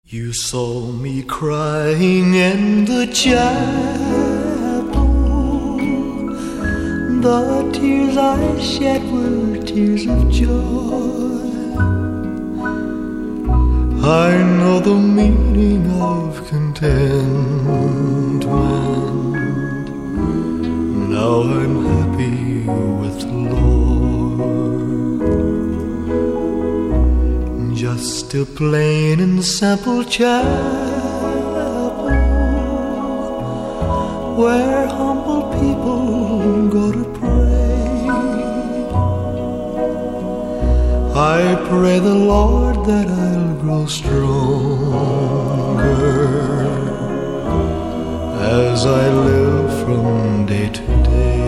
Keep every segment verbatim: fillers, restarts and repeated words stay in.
You saw me crying in the chapel. The tears I shed were tears of joy. I know the meaning of contentment. Now I'm happy with the Lord. Just a plain and simple chapel where humble people go to pray. I pray the Lord that I'll grow stronger as I live from day to day.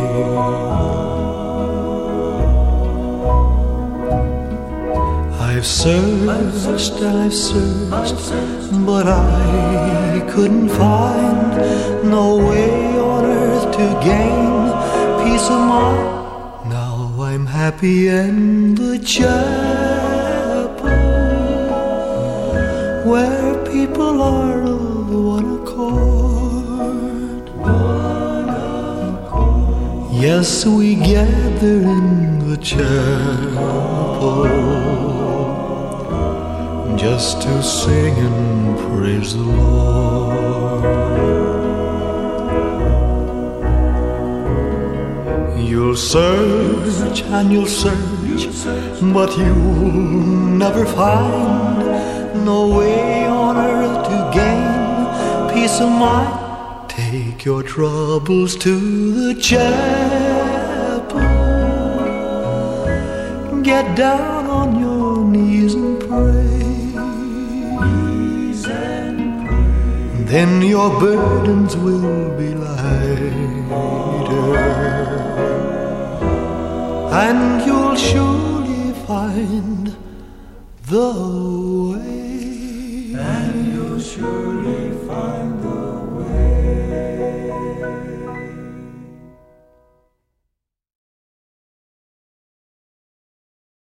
I've searched and I've searched, but I couldn't find no way on earth to gain peace of mind. Now I'm happy in the chapel where people are of one accord. Yes, we gather in the chapel just to sing and praise the Lord. You'll search and you'll search, but you'll never find no way on earth to gain peace of mind. Take your troubles to the chapel. Get down on your knees and pray. Then your burdens will be lighter, and you'll surely find the way. And you'll surely find